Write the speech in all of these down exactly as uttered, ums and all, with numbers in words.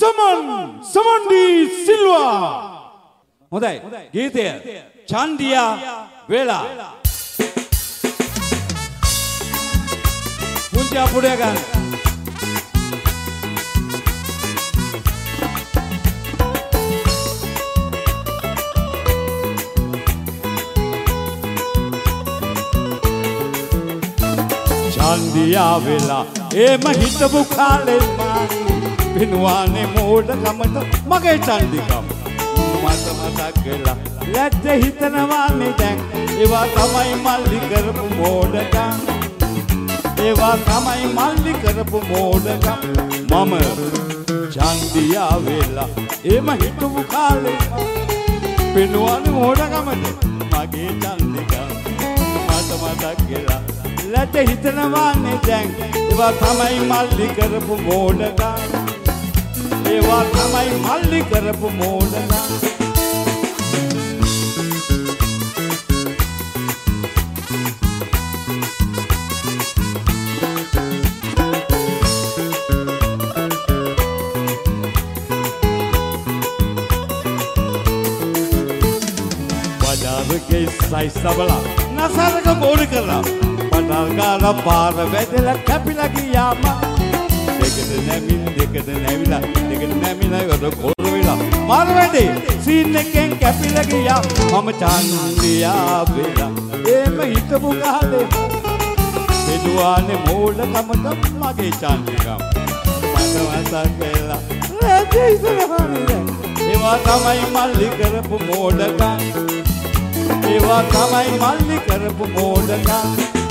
Saman Samandi Silva හොඳයි ගීතය චන්දියා වේලා පුංචි අපුඩය ගන්න චන්දියා වේලා එම හිතපු කාලේ මා පිනුවානේ මෝඩකමට මගේ චන්දිකම මට මතක් වෙලා ලැජ්ජ හිතනවානේ දැන් ඒවා තමයි මල්ලි කරපු මෝඩකම් ඒවා තමයි මල්ලි කරපු මෝඩකම් මම චන්දියා වෙලා එම හිතපු කාලේ පිනුවානේ මෝඩකමට මගේ චන්දිකම මට මතක් වෙලා ලැජ්ජ හිතනවානේ දැන් ඒවා තමයි මල්ලි කරපු මෝඩකම් ඒවා තමයි මල්ලි කරපු මෝඩකම් බජාරකේ සයිස් සබලා නසරක බෝඩි කරලා පටල් ගාලා පාර වැදලා කැපිලා ගියාම දෙකද නැමින් දෙකද නැවිලා දෙකද නැමිලා වද කොර වෙලා මාර වැඩේ සීන් එකෙන් කැපිලා ගියා මම චන්දියා වෙලා එම හිතපු කාලේ බෙදුවානේ මෝඩකමට මගේ චන්දිකම් මට මතක් වෙලා රැඳී ඉස්සරහනේ ඒවා තමයි මල්ලි කරපු මෝඩකම් ඒවා තමයි මල්ලි කරපු මෝඩකම්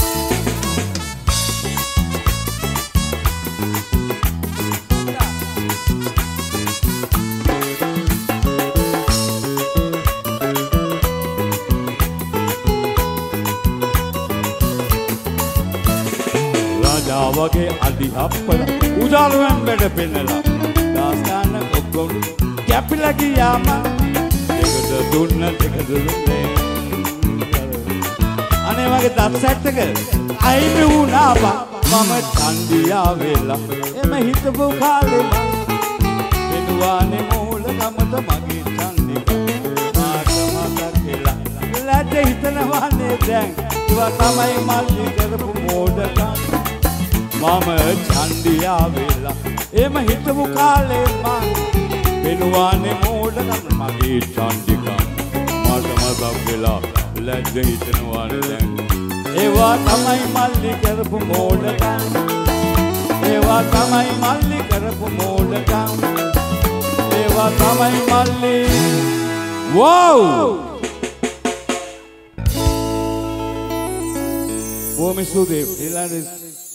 වගේ අඩි හප්පල උදාලුවෙන් බඩ පෙන්නලා දාස්තාන ඔක්කොම කැපිලා ගියාම දෙකට දුන්න දෙකට දුන්නේ අනේ වගේ දත් සැට් එක අයිමි වුණා බා මම චන්දියා වෙලා එම හිතපු කාලේ එනුවානේ මෝලකමද මගේ චන්දික මාත මතක් වෙලා ලැජ්ජ හිතනවානේ දැන් ඒවා තමයි මල්ලි කරපු මෝඩකම් මම චන්දියා වෙලා එම හිතපු කාලේ මං වෙනුවානේ මෝඩකම මගේ චන්දිකම් මට මතක් වෙලා ලැජ්ජ හිතනවානේ දැන් ඒවා තමයි මල්ලි කරපු මෝඩකම් ඒවා තමයි මල්ලි කරපු මෝඩකම් ඒවා තමයි මල්ලි වව් බොහොම ස්තුතියි ඊළඟ